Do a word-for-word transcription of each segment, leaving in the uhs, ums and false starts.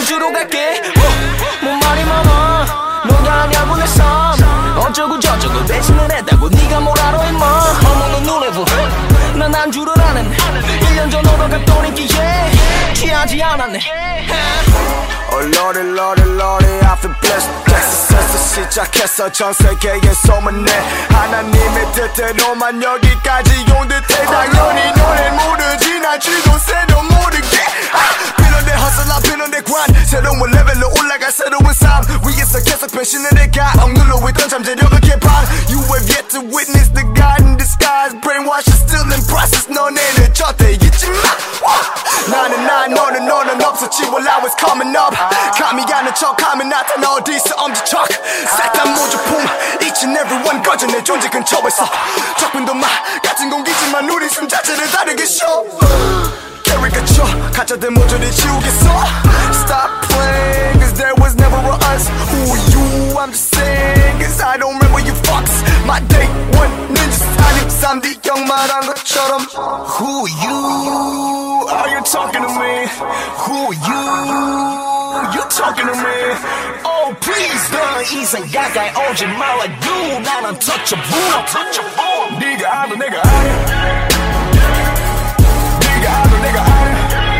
주로 갈게. 뭔 말이 많아 너가 아냐고 내 삶. 어쩌고 저쩌고 대신을 했다고 네가 뭘 알아 임마. 어머는 노래부 난 안주를 아는 일 년 전 오러 갔더니 기회 취하지 않았네. Oh lordy lordy lordy I feel blessed. 됐어 시작했어 전 세계에 소문내 하나님의 뜻대로만 여기까지 온 듯해. 당연히 너네 모르지 난 쥐도 새도 모르게. 비는 내 hustle 난 비는 내 grind. 새로운 레벨로 올라갈 새로운 삶 위에서 계속 변신을 해가. 억눌러 있던 잠재력을 개방. You have yet to witness the God in disguise. Brainwash is still in process. 너네는 저때 있지마. 나는 나 너는 너는 없었지 while I was coming up. 감이 가는 척하면 나타나 어디서 엄지척. 싹다 모조품 each and every one 거저 내 존재 근처에서. 적분도 마 같은 공기지만 우리 숨 자체를 다르게 show. Caricature 가짜들 모조리 지우겠어. Stop playing cause there was never a us. Who are you? I'm just saying cause I don't remember you fucks. My day one ninja 아님 삼 디 형 말한 것처럼. Who are you? Are you talking to me? Who are you? You talking to me? Oh please 더 이상 가까이 오지 말라. You 난 untouchable. 네가 알아 내가 알아. 네가 알아 내가 알아.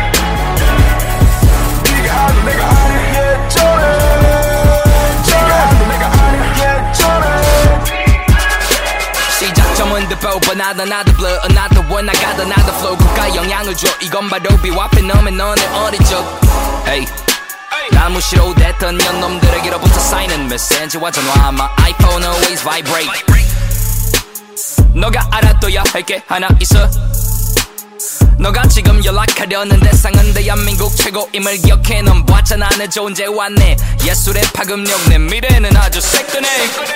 네가 알아 내가 알아. Yeah 저래 네가 알아 내가 알아. Yeah 저래. 시작점은 the bow but not another blood. Another one I got another flow. 국가 영향을 줘 이건 바로 비와페 너면 너네 어린 적. Hey 날 무시로 됐던 년놈들에게로부터 쌓이는 메시지와 전화. My iPhone always vibrate. 너가 알아둬야 할 게 하나 있어. 너가 지금 연락하려는 대상은 대한민국 최고임을 기억해. 넌 봤잖아 내 존재 왔네. 예술의 파급력 내 미래는 아주 새끈해.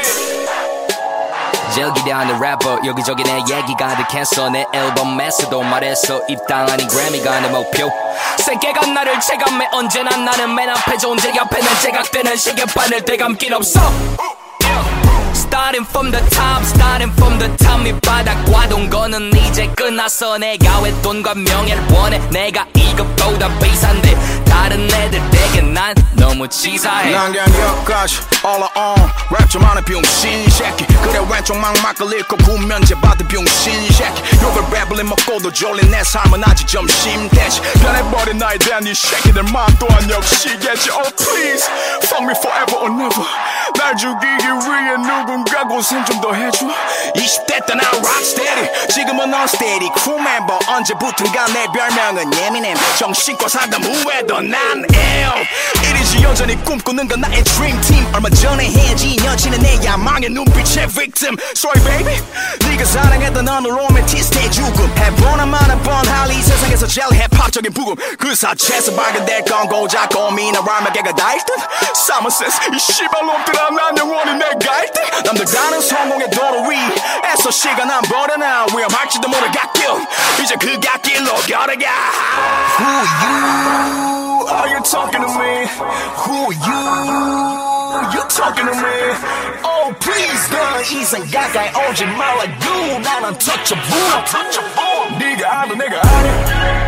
제일 기대하는 래퍼 여기저기 내 얘기 가득했어. 내 앨범에서도 말했어 입당 아닌 그래미가 내 목표. 세계가 나를 체감해 언제나 나는 맨 앞에 존재. 옆에는 제각되는 시계판을 되감긴 없어. Starting from the top, starting from the top. 밑바닥과 동거는 이제 끝났어. 내가 왜 돈과 명예를 원해. 내가 이것보다 비싼데 다른 애들에게 난 너무 치사해. 난 그냥 여기까지 all I own. 랩 좀 하는 병신 새끼. 그래 왼쪽만 막을 읽고 구면제 받은 병신 새끼. 욕을 랩을 먹고도 졸린 내 삶은 아직 점심대지. 변해버린 나에 대한 이 새끼들 마음 또한 역시겠지. Oh please fuck me forever or never. 날 죽이기 위해 누군가 고생 좀 더 해줘. 이십 대 때 난 rocksteady 지금은 unsteady crew member. 언제부턴가 내 별명은 예민해. 정신과 상담 후에도 난 ill. 이리지 여전히 꿈꾸는 건 나의 dream team. 얼마 전에 해진 여친은 내 야망의 눈빛의 victim. Sorry baby 네가 사랑했던 어느 로맨티스트의 죽음. 해보나 마나 뻔할 이 세상에서 제일 힙합적인 부금. 그 사체에서 발견될 건 고작 고민의 랄마개가 다일 듯. Summer says 이 씨발놈들아 난 영원히 내가 일 듯. 남들 다른 성공의 도로 위에서 시간 안 버려나. 위험할지도 모를 갓길 이제 그 갓길로 걸어가. Who are you? Are you talking to me? Who are you? You talking to me? Oh please 더 이상 가까이 오지 말라. You 난 untouchable. 네가 알아 내가 알아.